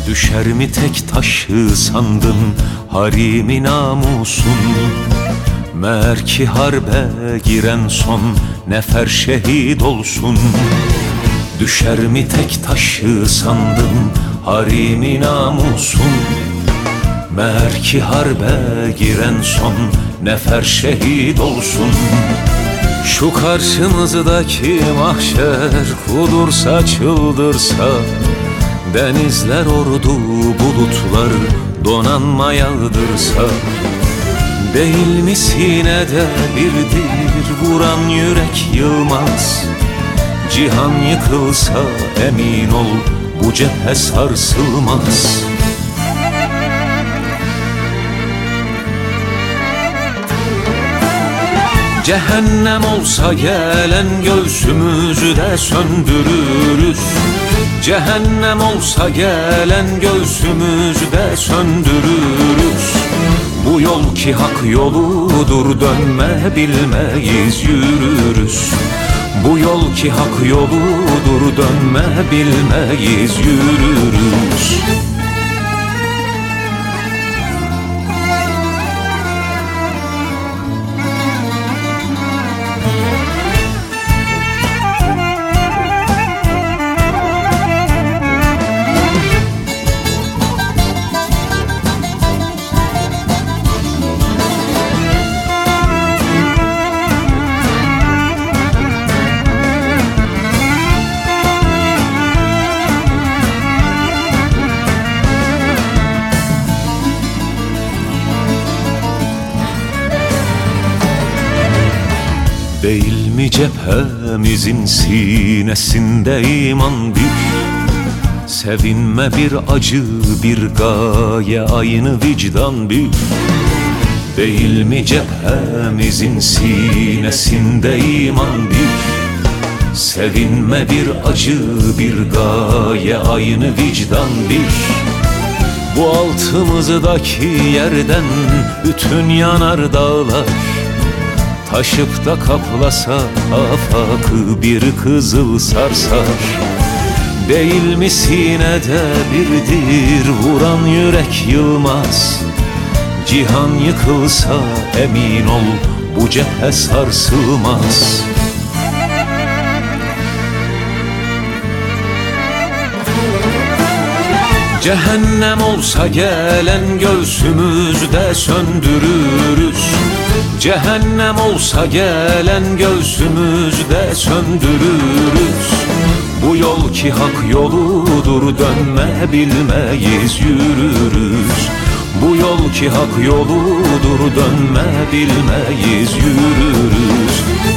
Düşer mi tek taşı sandın harimi namusun? Meğer ki harbe giren son nefer şehit olsun. Düşer mi tek taşı sandın harimi namusun? Meğer ki harbe giren son nefer şehit olsun. Şu karşımızdaki mahşer kudursa çıldırsa, denizler ordu bulutlar donanma yağdırsa, değil mi sinede birdir vuran yürek yılmaz? Cihan yıkılsa emin ol bu cephe sarsılmaz. Cehennem olsa gelen göğsümüzü de söndürürüz. Cehennem olsa gelen göğsümüzü de söndürürüz. Bu yol ki hak yoludur, dönme bilmeyiz yürürüz. Bu yol ki hak yoludur, dönme bilmeyiz yürürüz. Değil mi cephemizin sinesinde iman bir? Sevinme bir acı, bir gaye, aynı vicdan bir. Değil mi cephemizin sinesinde iman bir? Sevinme bir acı, bir gaye, aynı vicdan bir. Bu altımızdaki yerden bütün yanar dağlar taşıp da kaplasa afakı bir kızıl sarsar. Değil mi sinede birdir vuran yürek yılmaz? Cihan yıkılsa emin ol bu cephe sarsılmaz. Cehennem olsa gelen göğsümüzde söndürürüz. Cehennem olsa gelen göğsümüzde söndürürüz. Bu yol ki hak yoludur, dönme bilmeyiz yürürüz. Bu yol ki hak yoludur, dönme bilmeyiz yürürüz.